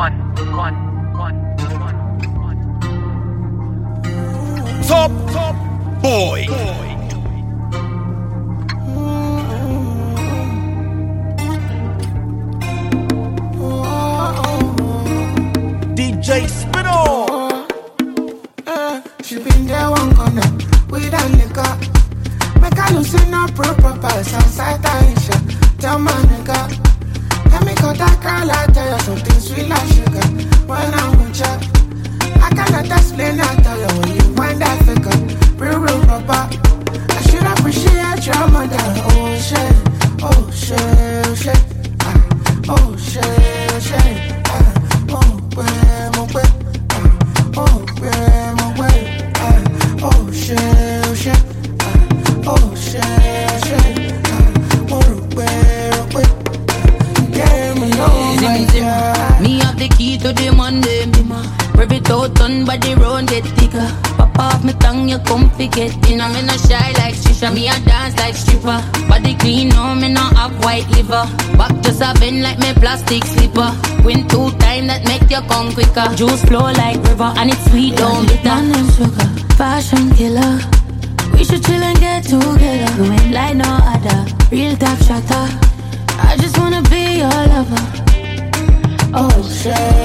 Top boy. DJ Spino. She been there one corner with a nigga. Make her loosen up proper pass outside Aisha. Tell my nigga, let me cut that girl. I tell you something sweet like sugar. When I'm with you, I cannot explain. I tell you when you find that figure, real papa. I should appreciate your mother. Oh shit, oh shit, oh shit, oh shit, oh shit. Oh ouais, mon ouais, oh ouais, mon ouais, oh shit, oh shit, oh shit, oh shit, oh ouais, yeah, me know my God. Me have the key to the Monday, rev it out on body round get thicker. Pop off me tongue, you come forget. You know me no shy like shisha, me a dance like stripper. Body clean, no me no have white liver. Back just a bend like me plastic slipper. Win 2 times that make you come quicker. Juice flow like river and it's sweet, don't bitter. Name sugar, fashion killer. We should chill and get together. You ain't like no other, real top shatter. I just wanna be your lover. Oh shit.